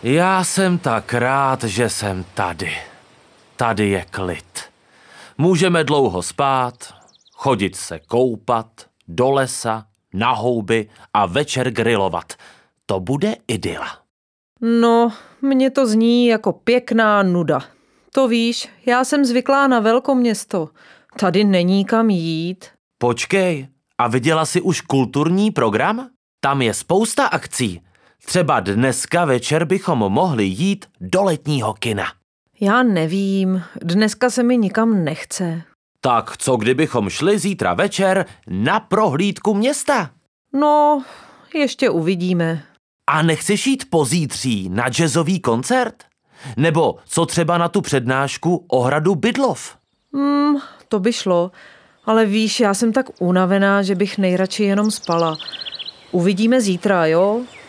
Já jsem tak rád, že jsem tady. Tady je klid. Můžeme dlouho spát, chodit se koupat, do lesa, na houby a večer grilovat. To bude idyla. No, mně to zní jako pěkná nuda. To víš, já jsem zvyklá na velkoměsto. Tady není kam jít. Počkej, a viděla jsi už kulturní program? Tam je spousta akcí. Třeba dneska večer bychom mohli jít do letního kina. Já nevím, dneska se mi nikam nechce. Tak co kdybychom šli zítra večer na prohlídku města? No, ještě uvidíme. A nechceš jít pozítří na jazzový koncert? Nebo co třeba na tu přednášku o hradu Bydlov? To by šlo, ale víš, já jsem tak unavená, že bych nejradši jenom spala. Uvidíme zítra, jo?